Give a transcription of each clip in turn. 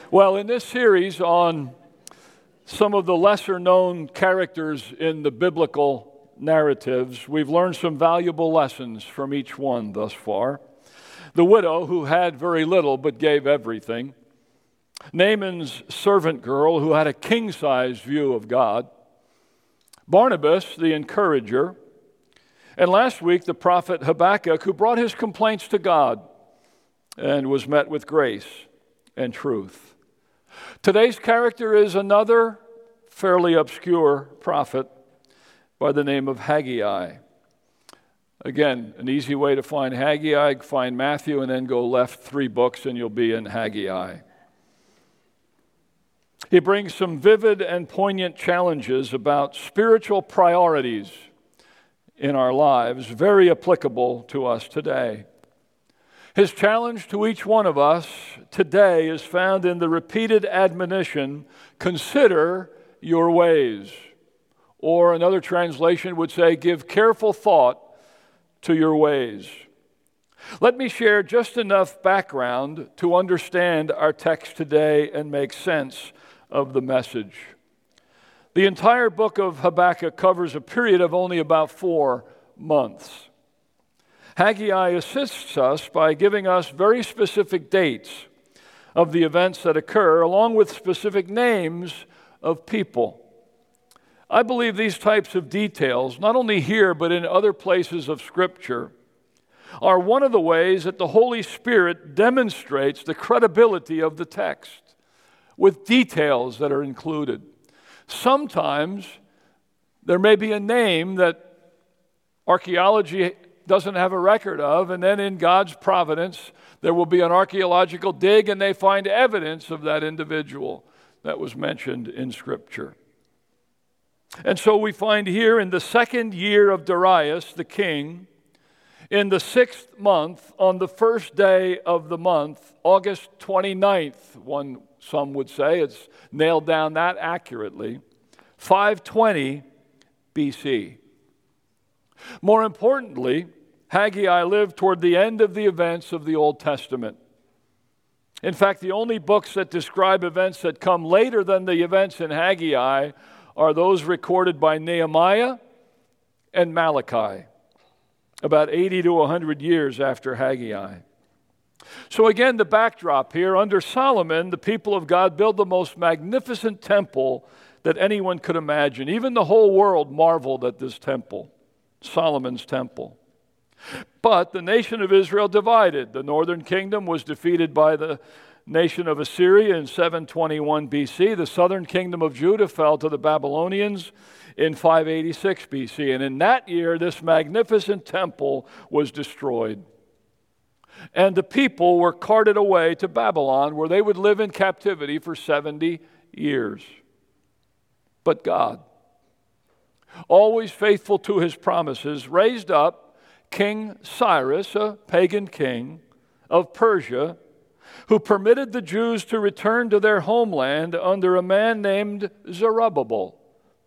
Well, in this series on some of the lesser-known characters in the biblical narratives, we've learned some valuable lessons from each one thus far. The widow who had very little but gave everything. Naaman's servant girl who had a king-size view of God. Barnabas, the encourager. And last week, the prophet Habakkuk, who brought his complaints to God and was met with grace and truth. Today's character is another fairly obscure prophet by the name of Haggai. Again, an easy way to find Haggai, find Matthew, and then go left 3 books and you'll be in Haggai. He brings some vivid and poignant challenges about spiritual priorities in our lives, very applicable to us today. His challenge to each one of us today is found in the repeated admonition, consider your ways. Or another translation would say, give careful thought to your ways. Let me share just enough background to understand our text today and make sense of the message. The entire book of Habakkuk covers a period of only about 4 months. Haggai assists us by giving us very specific dates of the events that occur, along with specific names of people. I believe these types of details, not only here but in other places of Scripture, are one of the ways that the Holy Spirit demonstrates the credibility of the text with details that are included. Sometimes there may be a name that archaeology doesn't have a record of, and then in God's providence, there will be an archaeological dig and they find evidence of that individual that was mentioned in Scripture. And so we find here in the 2nd year of Darius, the king, in the 6th month, on the first day of the month, August 29th, some would say, it's nailed down that accurately, 520 BC. More importantly, Haggai lived toward the end of the events of the Old Testament. In fact, the only books that describe events that come later than the events in Haggai are those recorded by Nehemiah and Malachi, about 80 to 100 years after Haggai. So again, the backdrop here, under Solomon, the people of God built the most magnificent temple that anyone could imagine. Even the whole world marveled at this temple, Solomon's temple. But the nation of Israel divided. The northern kingdom was defeated by the nation of Assyria in 721 BC. The southern kingdom of Judah fell to the Babylonians in 586 BC. And in that year, this magnificent temple was destroyed. And the people were carted away to Babylon, where they would live in captivity for 70 years. But God, always faithful to his promises, raised up King Cyrus, a pagan king of Persia, who permitted the Jews to return to their homeland under a man named Zerubbabel.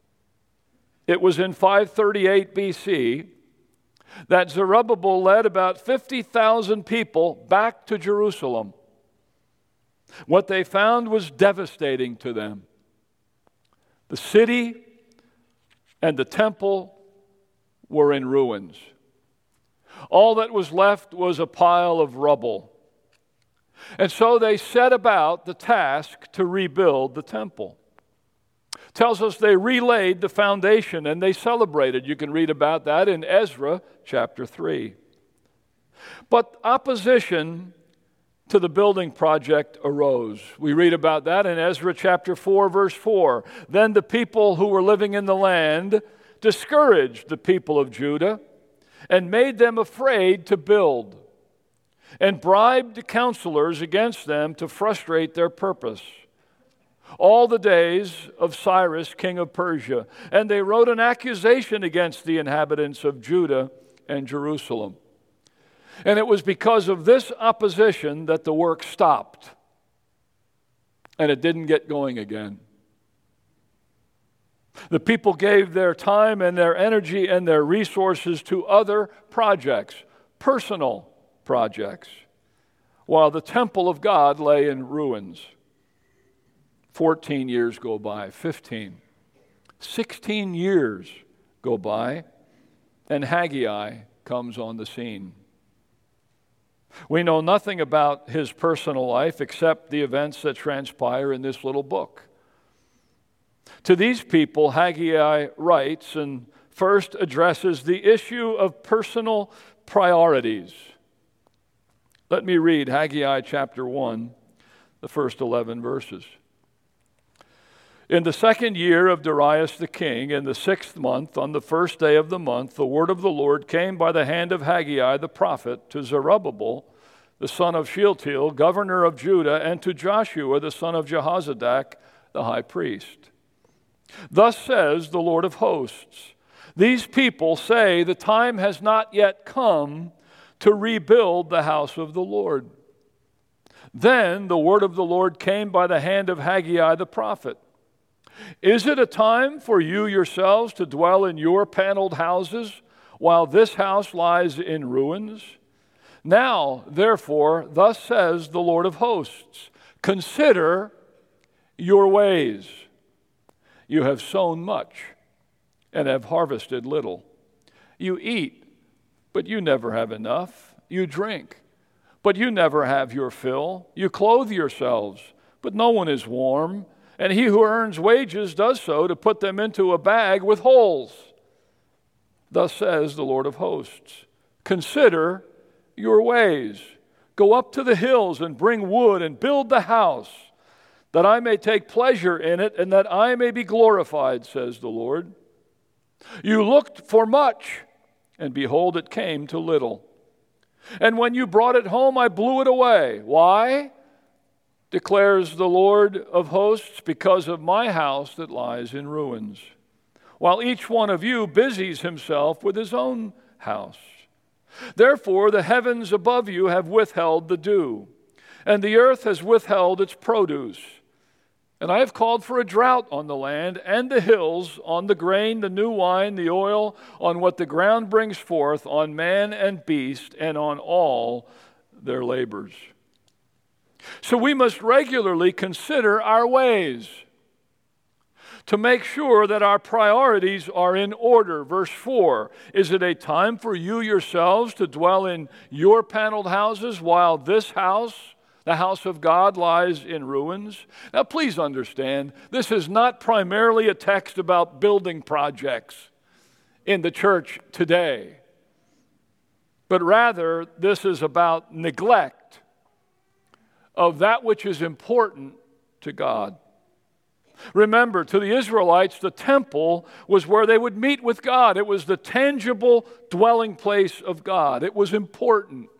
It was in 538 BC that Zerubbabel led about 50,000 people back to Jerusalem. What they found was devastating to them. The city and the temple were in ruins. All that was left was a pile of rubble. And so they set about the task to rebuild the temple. It tells us they relaid the foundation and they celebrated. You can read about that in Ezra chapter 3. But opposition to the building project arose. We read about that in Ezra chapter 4, verse 4. Then the people who were living in the land discouraged the people of Judah and made them afraid to build, and bribed counselors against them to frustrate their purpose, all the days of Cyrus, king of Persia. And they wrote an accusation against the inhabitants of Judah and Jerusalem. And it was because of this opposition that the work stopped, and it didn't get going again. The people gave their time and their energy and their resources to other projects, personal projects, while the temple of God lay in ruins. 14 years go by, 15. 16 years go by, and Haggai comes on the scene. We know nothing about his personal life except the events that transpire in this little book. To these people, Haggai writes and first addresses the issue of personal priorities. Let me read Haggai chapter 1, the first 11 verses. In the 2nd year of Darius the king, in the 6th month, on the 1st day of the month, the word of the Lord came by the hand of Haggai the prophet to Zerubbabel, the son of Shealtiel, governor of Judah, and to Joshua, the son of Jehozadak, the high priest. Thus says the Lord of hosts, these people say the time has not yet come to rebuild the house of the Lord. Then the word of the Lord came by the hand of Haggai the prophet. Is it a time for you yourselves to dwell in your paneled houses while this house lies in ruins? Now, therefore, thus says the Lord of hosts, consider your ways. You have sown much and have harvested little. You eat, but you never have enough. You drink, but you never have your fill. You clothe yourselves, but no one is warm. And he who earns wages does so to put them into a bag with holes. Thus says the Lord of hosts, consider your ways. Go up to the hills and bring wood and build the house, that I may take pleasure in it and that I may be glorified, says the Lord. You looked for much, and behold, it came to little. And when you brought it home, I blew it away. Why? Declares the Lord of hosts, because of my house that lies in ruins, while each one of you busies himself with his own house. Therefore the heavens above you have withheld the dew, and the earth has withheld its produce. And I have called for a drought on the land and the hills, on the grain, the new wine, the oil, on what the ground brings forth, on man and beast, and on all their labors. So we must regularly consider our ways to make sure that our priorities are in order. Verse 4, is it a time for you yourselves to dwell in your paneled houses while this house, the house of God, lies in ruins? Now please understand, this is not primarily a text about building projects in the church today, but rather this is about neglect of that which is important to God. Remember, to the Israelites, the temple was where they would meet with God. It was the tangible dwelling place of God. It was important.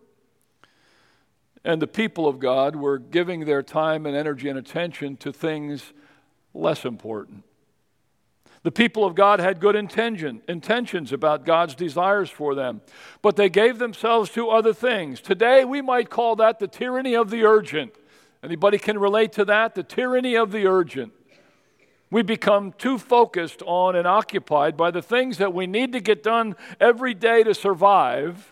And the people of God were giving their time and energy and attention to things less important. The people of God had good intentions about God's desires for them, but they gave themselves to other things. Today, we might call that the tyranny of the urgent. Anybody can relate to that? The tyranny of the urgent. We become too focused on and occupied by the things that we need to get done every day to survive,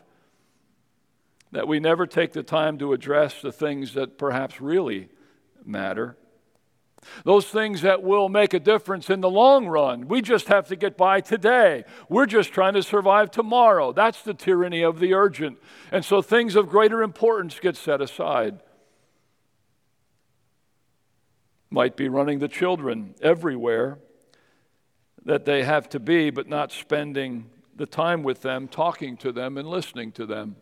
that we never take the time to address the things that perhaps really matter. Those things that will make a difference in the long run. We just have to get by today. We're just trying to survive tomorrow. That's the tyranny of the urgent. And so things of greater importance get set aside. Might be running the children everywhere that they have to be, but not spending the time with them, talking to them and listening to them.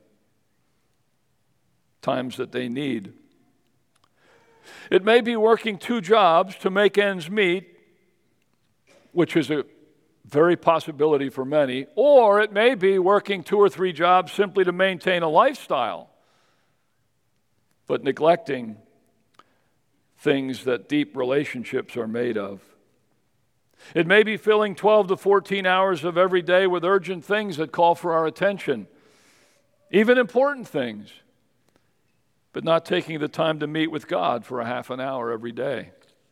Times that they need. It may be working 2 jobs to make ends meet, which is a very possibility for many, or it may be working 2 or 3 jobs simply to maintain a lifestyle, but neglecting things that deep relationships are made of. It may be filling 12 to 14 hours of every day with urgent things that call for our attention, even important things, but not taking the time to meet with God for a half an hour every day.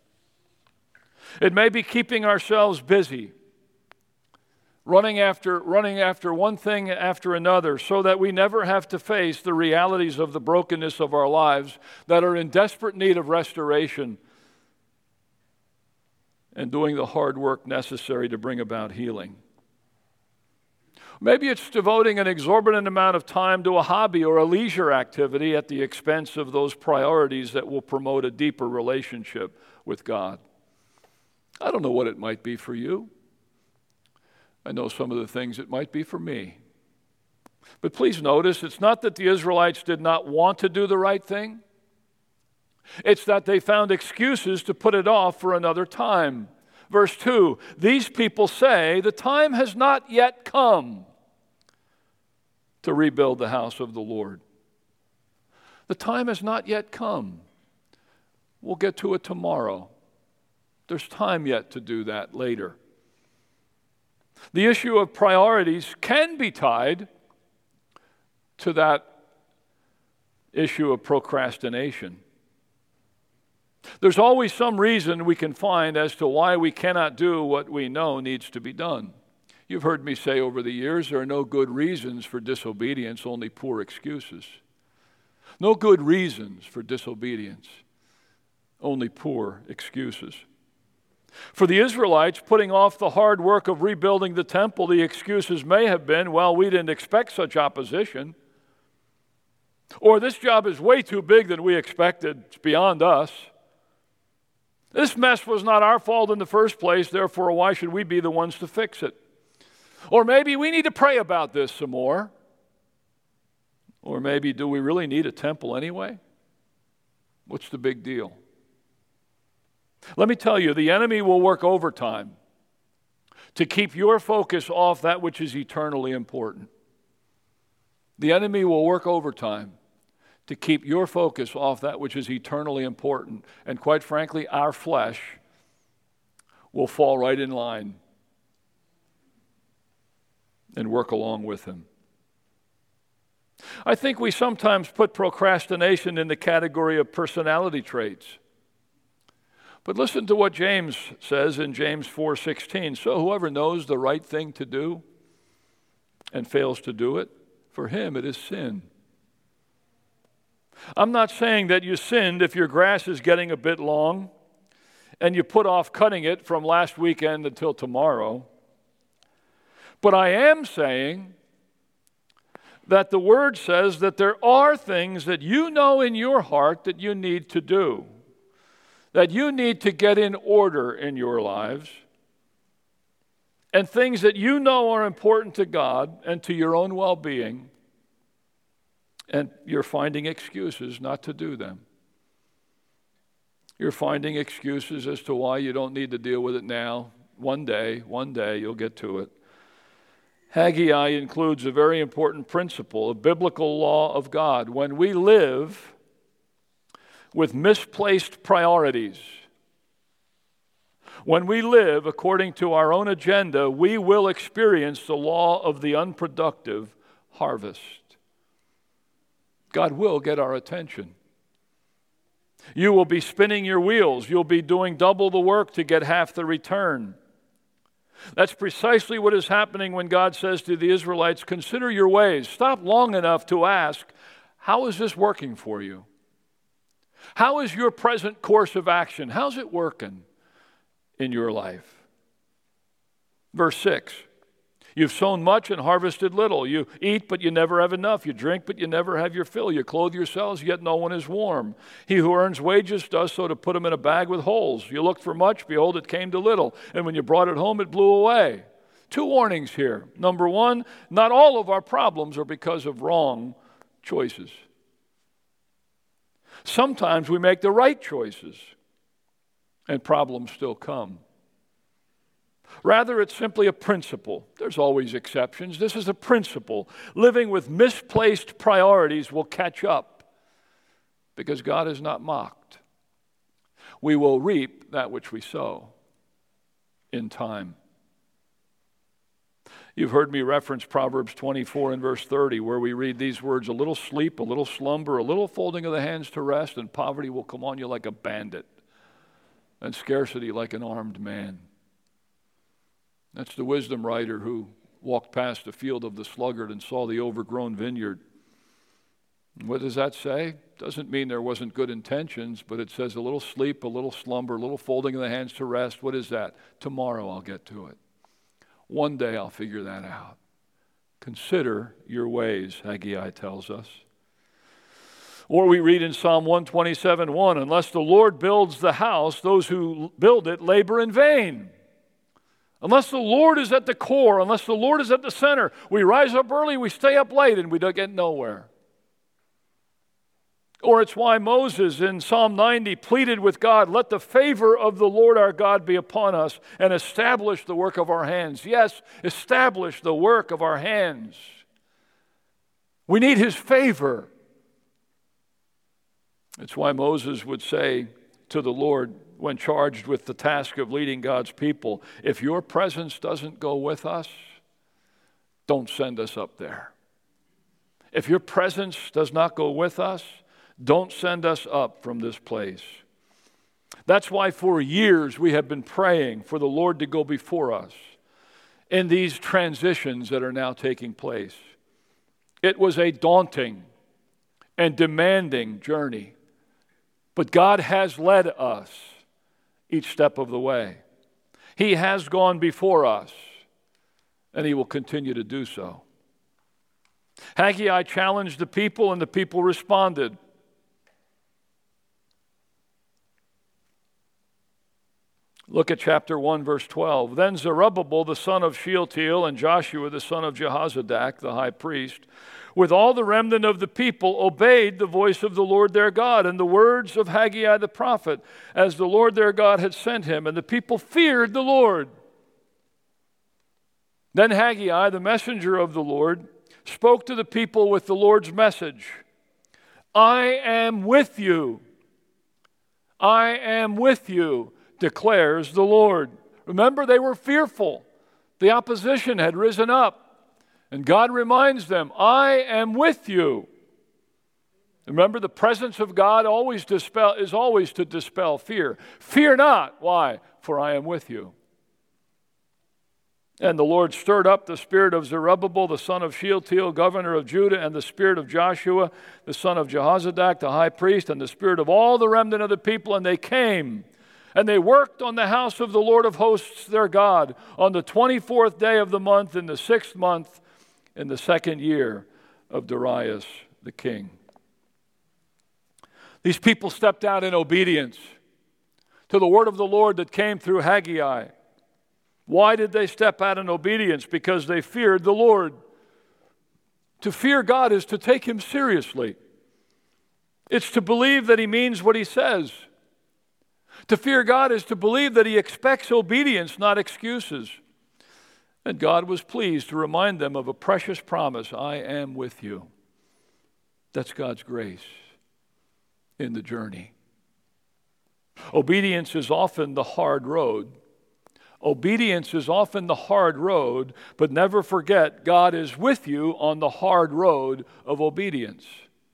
It may be keeping ourselves busy, running after one thing after another, so that we never have to face the realities of the brokenness of our lives that are in desperate need of restoration and doing the hard work necessary to bring about healing. Maybe it's devoting an exorbitant amount of time to a hobby or a leisure activity at the expense of those priorities that will promote a deeper relationship with God. I don't know what it might be for you. I know some of the things it might be for me. But please notice, it's not that the Israelites did not want to do the right thing. It's that they found excuses to put it off for another time. Verse 2, these people say, the time has not yet come to rebuild the house of the Lord. The time has not yet come. We'll get to it tomorrow. There's time yet to do that later. The issue of priorities can be tied to that issue of procrastination. There's always some reason we can find as to why we cannot do what we know needs to be done. You've heard me say over the years, there are no good reasons for disobedience, only poor excuses. No good reasons for disobedience, only poor excuses. For the Israelites, putting off the hard work of rebuilding the temple, the excuses may have been, well, we didn't expect such opposition. Or this job is way too big than we expected. It's beyond us. This mess was not our fault in the first place, therefore why should we be the ones to fix it? Or maybe we need to pray about this some more. Or maybe, do we really need a temple anyway? What's the big deal? Let me tell you, the enemy will work overtime to keep your focus off that which is eternally important. The enemy will work overtime to keep your focus off that which is eternally important. And quite frankly, our flesh will fall right in line and work along with him. I think we sometimes put procrastination in the category of personality traits. But listen to what James says in James 4:16. So whoever knows the right thing to do and fails to do it, for him it is sin. I'm not saying that you sinned if your grass is getting a bit long and you put off cutting it from last weekend until tomorrow. But I am saying that the Word says that there are things that you know in your heart that you need to do, that you need to get in order in your lives, and things that you know are important to God and to your own well-being, and you're finding excuses not to do them. You're finding excuses as to why you don't need to deal with it now. One day you'll get to it. Haggai includes a very important principle, a biblical law of God. When we live with misplaced priorities, when we live according to our own agenda, we will experience the law of the unproductive harvest. God will get our attention. You will be spinning your wheels. You'll be doing double the work to get half the return. That's precisely what is happening when God says to the Israelites, consider your ways. Stop long enough to ask, how is this working for you? How is your present course of action? How's it working in your life? Verse 6, you've sown much and harvested little. You eat, but you never have enough. You drink, but you never have your fill. You clothe yourselves, yet no one is warm. He who earns wages does so to put them in a bag with holes. You looked for much, behold, it came to little. And when you brought it home, it blew away. Two warnings here. Number one, not all of our problems are because of wrong choices. Sometimes we make the right choices, and problems still come. Rather, it's simply a principle. There's always exceptions. This is a principle. Living with misplaced priorities will catch up because God is not mocked. We will reap that which we sow in time. You've heard me reference Proverbs 24 and verse 30, where we read these words, a little sleep, a little slumber, a little folding of the hands to rest, and poverty will come on you like a bandit, and scarcity like an armed man. That's the wisdom writer who walked past the field of the sluggard and saw the overgrown vineyard. What does that say? Doesn't mean there wasn't good intentions, but it says a little sleep, a little slumber, a little folding of the hands to rest. What is that? Tomorrow I'll get to it. One day I'll figure that out. Consider your ways, Haggai tells us. Or we read in Psalm 127:1, unless the Lord builds the house, those who build it labor in vain. Unless the Lord is at the core, unless the Lord is at the center, we rise up early, we stay up late, and we don't get nowhere. Or it's why Moses in Psalm 90 pleaded with God, let the favor of the Lord our God be upon us and establish the work of our hands. Yes, establish the work of our hands. We need his favor. It's why Moses would say to the Lord when charged with the task of leading God's people, if your presence doesn't go with us, don't send us up there. If your presence does not go with us, don't send us up from this place. That's why for years we have been praying for the Lord to go before us in these transitions that are now taking place. It was a daunting and demanding journey, but God has led us each step of the way. He has gone before us, and he will continue to do so. Haggai challenged the people, and the people responded. Look at chapter 1, verse 12. Then Zerubbabel, the son of Shealtiel, and Joshua, the son of Jehozadak, the high priest, with all the remnant of the people, obeyed the voice of the Lord their God and the words of Haggai the prophet, as the Lord their God had sent him, and the people feared the Lord. Then Haggai, the messenger of the Lord, spoke to the people with the Lord's message. I am with you. I am with you, declares the Lord. Remember, they were fearful. The opposition had risen up. And God reminds them, I am with you. Remember, the presence of God is always to dispel fear. Fear not. Why? For I am with you. And the Lord stirred up the spirit of Zerubbabel, the son of Shealtiel, governor of Judah, and the spirit of Joshua, the son of Jehozadak, the high priest, and the spirit of all the remnant of the people, and they came. And they worked on the house of the Lord of hosts their God on the 24th day of the month in the 6th month in the 2nd year of Darius the king. These people stepped out in obedience to the word of the Lord that came through Haggai. Why did they step out in obedience? Because they feared the Lord. To fear God is to take him seriously. It's to believe that he means what he says. To fear God is to believe that he expects obedience, not excuses. And God was pleased to remind them of a precious promise, I am with you. That's God's grace in the journey. Obedience is often the hard road. Obedience is often the hard road, but never forget God is with you on the hard road of obedience.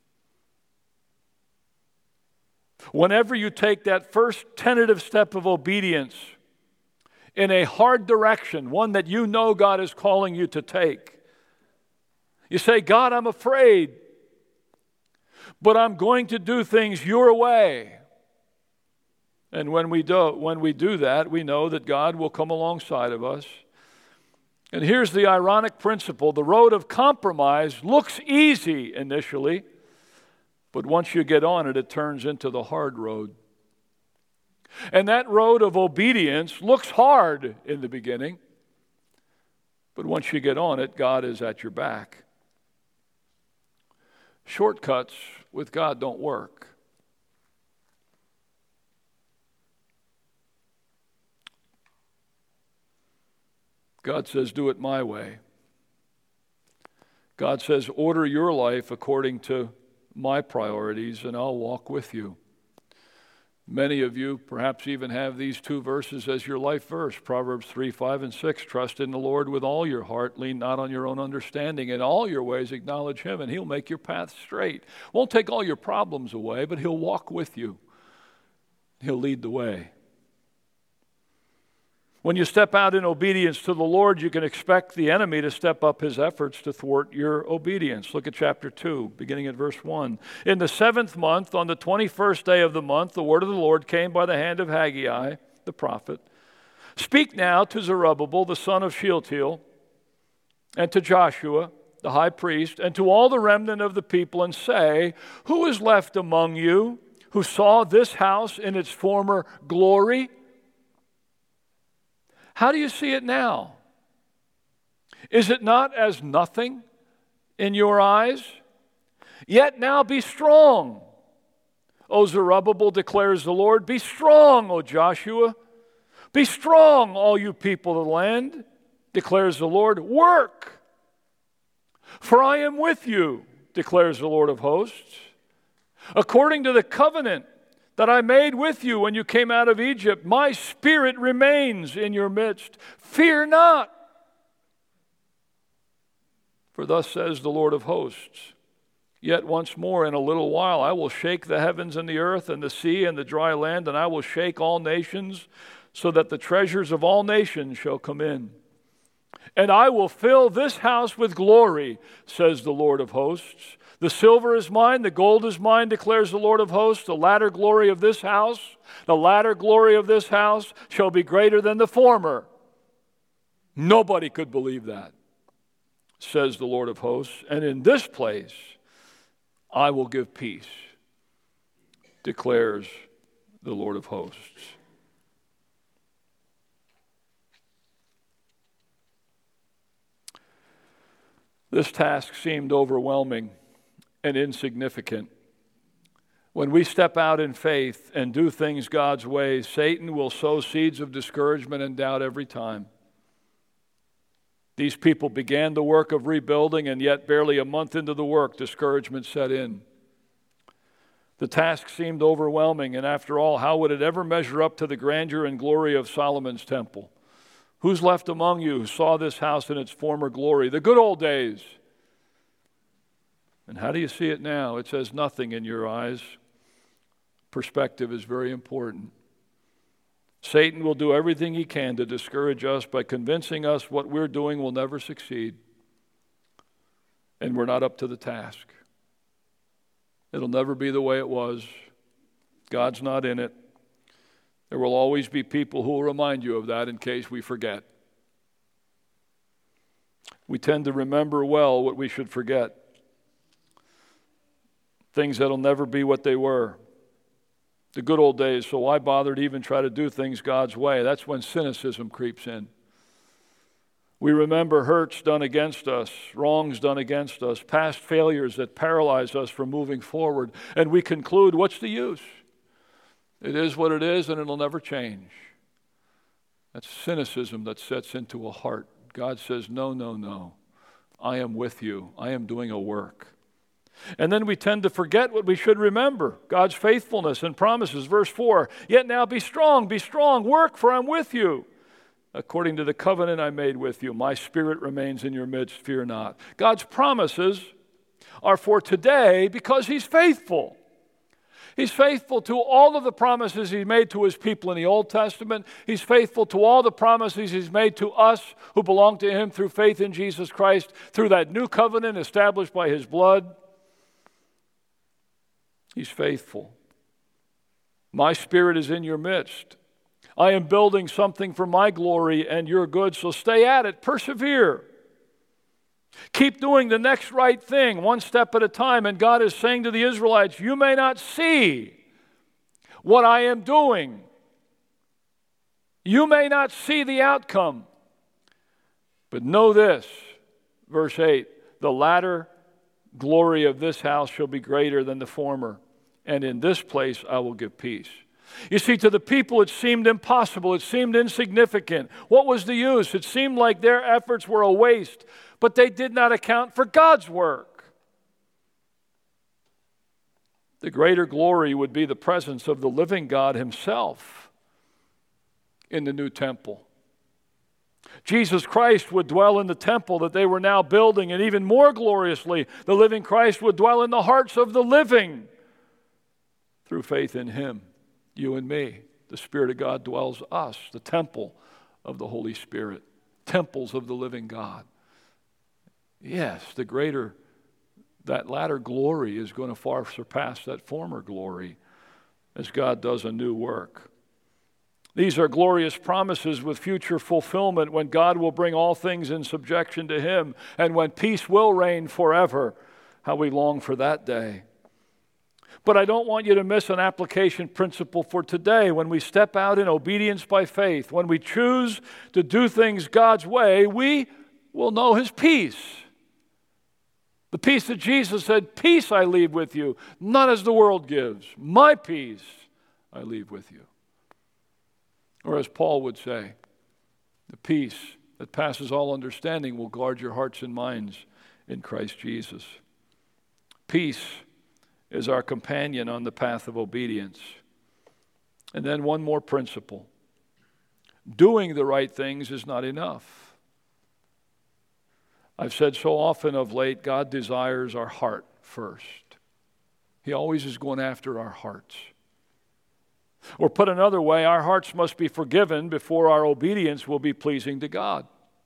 Whenever you take that first tentative step of obedience in a hard direction, one that you know God is calling you to take, you say, God, I'm afraid, but I'm going to do things your way. And when we do that, we know that God will come alongside of us. And here's the ironic principle. The road of compromise looks easy initially, but once you get on it, it turns into the hard road. And that road of obedience looks hard in the beginning, but once you get on it, God is at your back. Shortcuts with God don't work. God says, do it my way. God says, order your life according to my priorities, and I'll walk with you. Many of you perhaps even have these two verses as your life verse, Proverbs 3, 5, and 6. Trust in the Lord with all your heart. Lean not on your own understanding. In all your ways acknowledge him, and he'll make your path straight. Won't take all your problems away, but he'll walk with you. He'll lead the way. When you step out in obedience to the Lord, you can expect the enemy to step up his efforts to thwart your obedience. Look at chapter 2, beginning at verse 1. In the 7th month, on the 21st day of the month, the word of the Lord came by the hand of Haggai, the prophet. Speak now to Zerubbabel, the son of Shealtiel, and to Joshua, the high priest, and to all the remnant of the people, and say, who is left among you who saw this house in its former glory? How do you see it now? Is it not as nothing in your eyes? Yet now be strong, O Zerubbabel, declares the Lord. Be strong, O Joshua. Be strong, all you people of the land, declares the Lord. Work, for I am with you, declares the Lord of hosts. According to the covenant that I made with you when you came out of Egypt, my spirit remains in your midst. Fear not. For thus says the Lord of hosts, yet once more in a little while I will shake the heavens and the earth and the sea and the dry land, and I will shake all nations, so that the treasures of all nations shall come in. And I will fill this house with glory, says the Lord of hosts. The silver is mine, the gold is mine, declares the Lord of hosts. The latter glory of this house, the latter glory of this house shall be greater than the former. Nobody could believe that, says the Lord of hosts. And in this place I will give peace, declares the Lord of hosts. This task seemed overwhelming and insignificant. When we step out in faith and do things God's way, Satan will sow seeds of discouragement and doubt every time. These people began the work of rebuilding, and yet barely a month into the work, discouragement set in. The task seemed overwhelming, and after all, how would it ever measure up to the grandeur and glory of Solomon's temple? Who's left among you who saw this house in its former glory, the good old days? And how do you see it now? It says nothing in your eyes. Perspective is very important. Satan will do everything he can to discourage us by convincing us what we're doing will never succeed, and we're not up to the task. It'll never be the way it was. God's not in it. There will always be people who will remind you of that in case we forget. We tend to remember well what we should forget. Things that'll never be what they were. The good old days, so why bother to even try to do things God's way? That's when cynicism creeps in. We remember hurts done against us, wrongs done against us, past failures that paralyze us from moving forward, and we conclude, what's the use? It is what it is, and it'll never change. That's cynicism that sets into a heart. God says, no, no, no. I am with you. I am doing a work. And then we tend to forget what we should remember, God's faithfulness and promises. Verse 4, yet now be strong, work, for I'm with you. According to the covenant I made with you, my spirit remains in your midst, fear not. God's promises are for today because he's faithful. He's faithful to all of the promises he made to his people in the Old Testament. He's faithful to all the promises he's made to us who belong to him through faith in Jesus Christ, through that new covenant established by his blood. He's faithful. My spirit is in your midst. I am building something for my glory and your good, so stay at it, persevere. Keep doing the next right thing, one step at a time. And God is saying to the Israelites, you may not see what I am doing. You may not see the outcome. But know this, verse 8, the latter glory of this house shall be greater than the former, and in this place I will give peace. You see, to the people it seemed impossible, it seemed insignificant. What was the use? It seemed like their efforts were a waste, but they did not account for God's work. The greater glory would be the presence of the living God himself in the new temple. Jesus Christ would dwell in the temple that they were now building, and even more gloriously, the living Christ would dwell in the hearts of the living through faith in him, you and me. The Spirit of God dwells us, the temple of the Holy Spirit, temples of the living God. Yes, the greater, that latter glory is going to far surpass that former glory as God does a new work. These are glorious promises with future fulfillment when God will bring all things in subjection to Him and when peace will reign forever. How we long for that day. But I don't want you to miss an application principle for today. When we step out in obedience by faith, when we choose to do things God's way, we will know His peace. The peace that Jesus said, "Peace I leave with you, not as the world gives. My peace I leave with you." Or as Paul would say, the peace that passes all understanding will guard your hearts and minds in Christ Jesus. Peace is our companion on the path of obedience. And then one more principle. Doing the right things is not enough. I've said so often of late, God desires our heart first. He always is going after our hearts. Or put another way, our hearts must be forgiven before our obedience will be pleasing to God.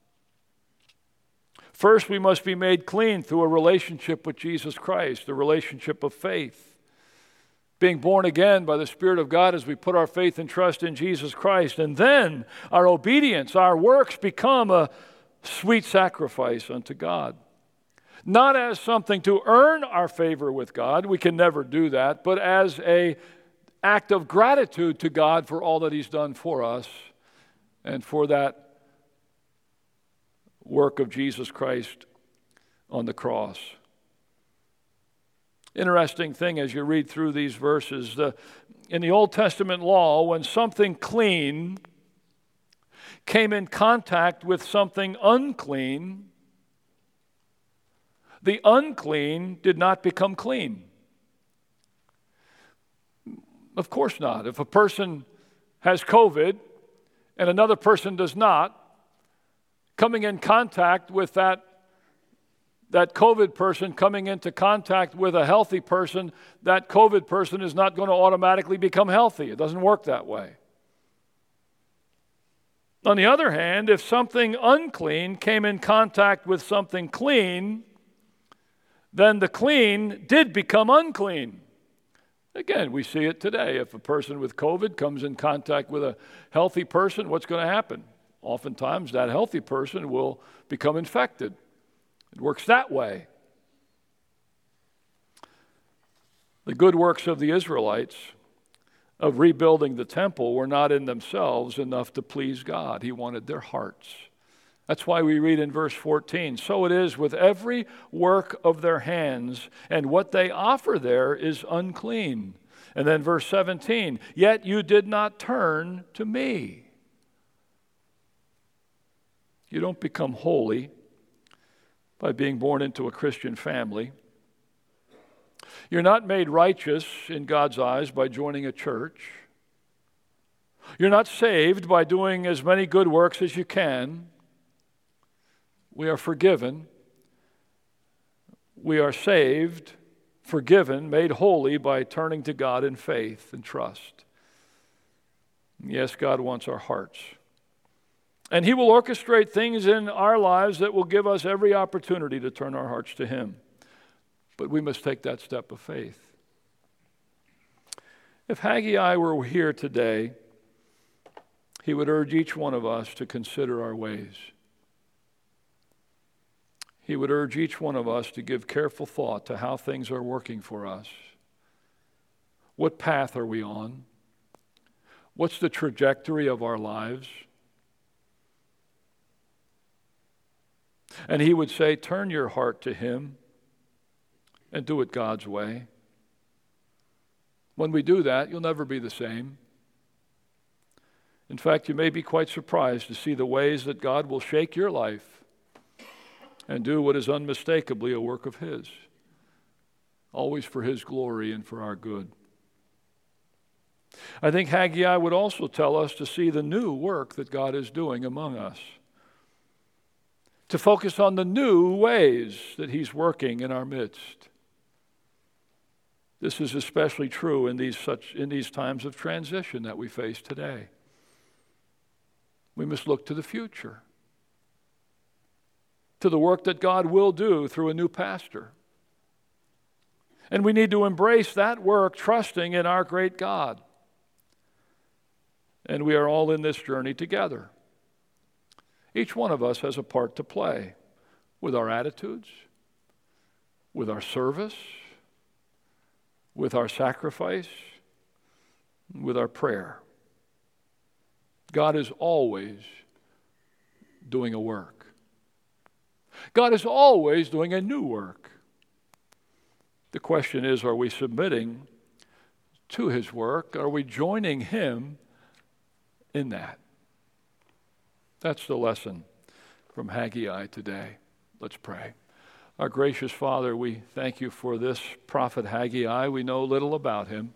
First, we must be made clean through a relationship with Jesus Christ, a relationship of faith. Being born again by the Spirit of God as we put our faith and trust in Jesus Christ. And then our obedience, our works become a sweet sacrifice unto God. Not as something to earn our favor with God, we can never do that, but as an act of gratitude to God for all that He's done for us and for that work of Jesus Christ on the cross. Interesting thing as you read through these verses, in the Old Testament law, when something clean came in contact with something unclean, the unclean did not become clean. Of course not. If a person has COVID and another person does not, coming in contact with that COVID person coming into contact with a healthy person, that COVID person is not going to automatically become healthy. It doesn't work that way. On the other hand, if something unclean came in contact with something clean, then the clean did become unclean. Again, we see it today. If a person with COVID comes in contact with a healthy person, what's going to happen? Oftentimes, that healthy person will become infected. It works that way. The good works of the Israelites of rebuilding the temple were not in themselves enough to please God. He wanted their hearts. That's why we read in verse 14, "So it is with every work of their hands, and what they offer there is unclean." And then verse 17, "Yet you did not turn to me." You don't become holy by being born into a Christian family. You're not made righteous in God's eyes by joining a church. You're not saved by doing as many good works as you can. We are forgiven. We are saved, forgiven, made holy by turning to God in faith and trust. Yes, God wants our hearts. And He will orchestrate things in our lives that will give us every opportunity to turn our hearts to Him. But we must take that step of faith. If Haggai were here today, he would urge each one of us to consider our ways. He would urge each one of us to give careful thought to how things are working for us. What path are we on? What's the trajectory of our lives? And he would say, turn your heart to Him and do it God's way. When we do that, you'll never be the same. In fact, you may be quite surprised to see the ways that God will shake your life and do what is unmistakably a work of His, always for His glory and for our good. I think Haggai would also tell us to see the new work that God is doing among us, to focus on the new ways that He's working in our midst. This is especially true in these times of transition that we face today. We must look to the future, to the work that God will do through a new pastor. And we need to embrace that work, trusting in our great God. And we are all in this journey together. Each one of us has a part to play with our attitudes, with our service, with our sacrifice, with our prayer. God is always doing a work. God is always doing a new work. The question is, are we submitting to his work? Are we joining him in that? That's the lesson from Haggai today. Let's pray. Our gracious Father, we thank you for this prophet Haggai. We know little about him.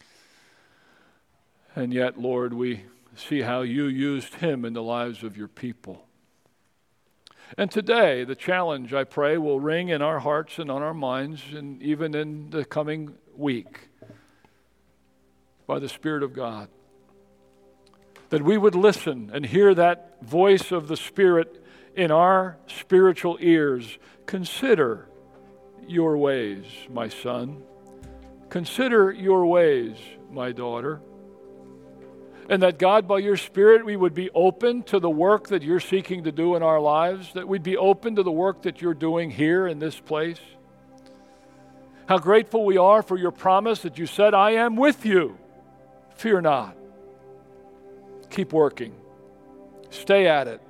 And yet, Lord, we see how you used him in the lives of your people. And today, the challenge, I pray, will ring in our hearts and on our minds, and even in the coming week, by the Spirit of God, that we would listen and hear that voice of the Spirit in our spiritual ears. Consider your ways, my son. Consider your ways, my daughter. And that God, by your Spirit, we would be open to the work that you're seeking to do in our lives, that we'd be open to the work that you're doing here in this place. How grateful we are for your promise that you said, I am with you. Fear not. Keep working. Stay at it.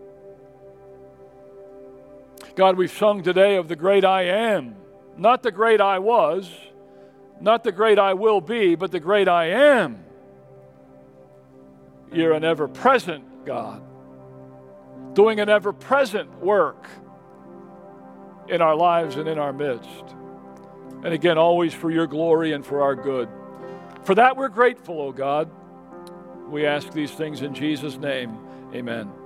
God, we've sung today of the great I am, not the great I was, not the great I will be, but the great I am. You're an ever-present God, doing an ever-present work in our lives and in our midst. And again, always for your glory and for our good. For that we're grateful, O God. We ask these things in Jesus' name. Amen.